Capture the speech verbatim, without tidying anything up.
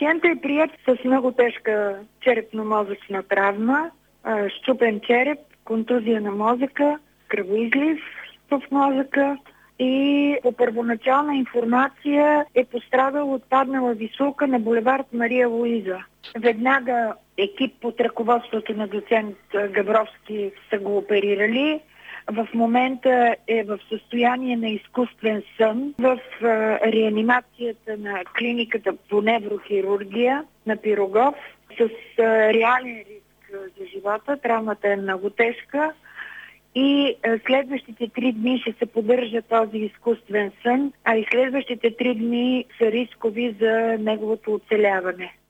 Пациентът е приет с много тежка черепно-мозъчна травма, счупен череп, контузия на мозъка, кръвоизлив в мозъка и по първоначална информация е пострадал от паднала висулка на булевард Мария Луиза. Веднага екип под ръководството на доцент Габровски са го оперирали. В момента е в състояние на изкуствен сън в реанимацията на клиниката по неврохирургия на Пирогов с реален риск за живота. Травмата е много тежка и следващите три дни ще се поддържа този изкуствен сън, а и следващите три дни са рискови за неговото оцеляване.